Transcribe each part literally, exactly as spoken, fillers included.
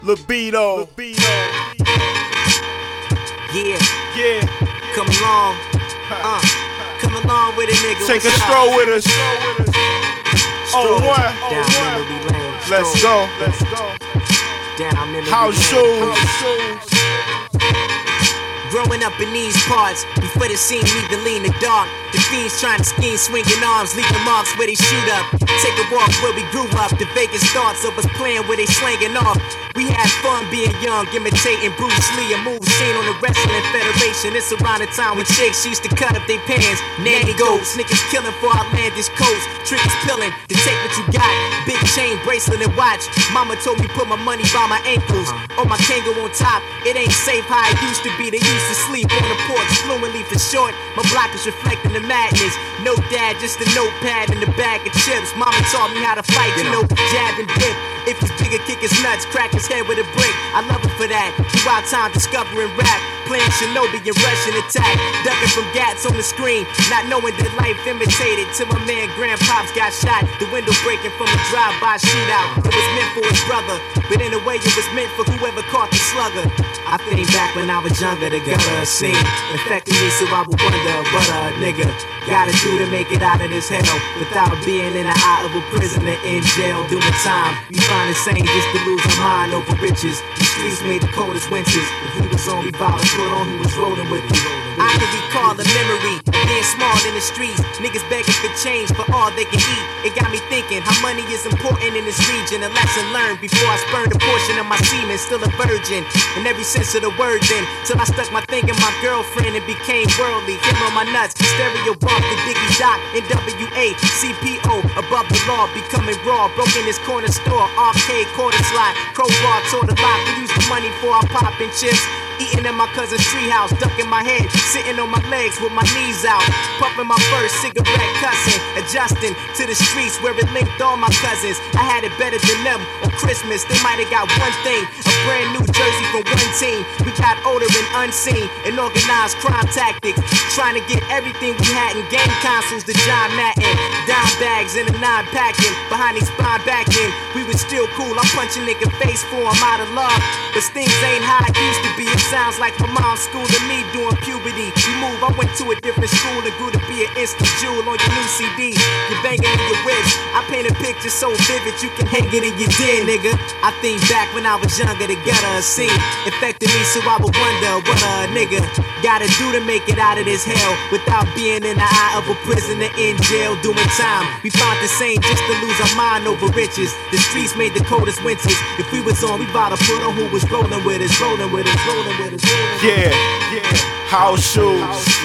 Libido. Yeah, Yeah. come along, uh, come along with it, nigga. Take a What's up? stroll with us. Stroll On one. down memory lane. Let's Stroll go. Let's go. down memory House lane. shoes. Growing up in these parts, before the scene even lean the dark. The fiends trying to scheme, swinging arms, leaving marks where they shoot up. Take a walk where we grew up, the vacant thoughts of us playing where they slanging off. We had fun being young, imitating Bruce Lee, a move seen on the Wrestling Federation. It's around the time when chicks used to cut up their pants. Nanny goats, niggas killing for outlandish coats. Triggers pilling to take what you got. Big chain, bracelet, and watch. Mama told me put my money by my ankles. On my Kango on top, it ain't safe how it used to be. They used to sleep on the porch, fluently for short. My block is reflecting the madness. No dad, just a notepad and a bag of chips. Mama taught me how to fight, you know, jab and dip. If he's bigger, kick his nuts, crack his head with a brick. I love it for that. Throughout time, discovering rap, playing Shinobi and Russian attack, ducking from gats on the screen, not knowing that life imitated. Till my man Grandpops got shot, the window breaking from a drive-by shootout. It was meant for his brother, but in a way it was meant for whoever caught the slugger. I think back when I was younger, the gutter scene affected me, so I would wonder what a nigga gotta do to make it out of this hell without being in the eye of a prisoner in jail doing time. You find it sane just to lose my mind over riches. The streets made the coldest winters. If we was on, we bout to put on who was rolling with me. I can recall the memory of being small in the streets. Niggas begging for change for all they can eat. It got me thinking how money is important in this region. A lesson learned before I spurned a portion of my semen. Still a virgin in every sense of the word then. Till I stuck my thing in my girlfriend and became worldly. Hit on my nuts, stereo bump the Diggy Doc. N W A, C P O, above the law. Becoming raw, broke in this corner store. Arcade, quarter slot, crowbar, tore the lock. We use the money for our poppin' chips. Eating in my cousin's treehouse, ducking my head, sitting on my legs with my knees out, puffing my first cigarette, cussing, adjusting to the streets where it linked all my cousins. I had it better than them on Christmas. They might have got one thing, a brand new jersey from one team. We got older and unseen and organized crime tactics, trying to get everything we had in game consoles to John Madden, dime bags and a nine packing behind these spine backing. We was still cool. I'm punching nigga face for him out of love, but things ain't how it used to be. It sounds like my mom schooled me during puberty. You move, I went to a different school and grew to be an instant jewel on your new C D. You're banging in your whips. I paint a picture so vivid you can hang it in your den, nigga. I think back when I was younger, the gutter scene affected me, so I would wonder what a nigga gotta do to make it out of this hell without being in the eye of a prisoner in jail doing time. We found the same just to lose our mind over riches. The streets made the coldest winters. If we was on, we bout to put on who was rolling with us, rolling with us, rolling with us. Yeah, yeah. House shoes.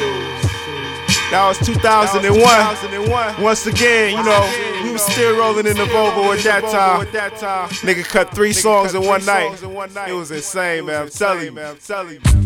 That was two thousand one. Once again, you know, we was still rolling in the Volvo at that time. Nigga cut three songs in one night. It was insane, man. I'm telling you.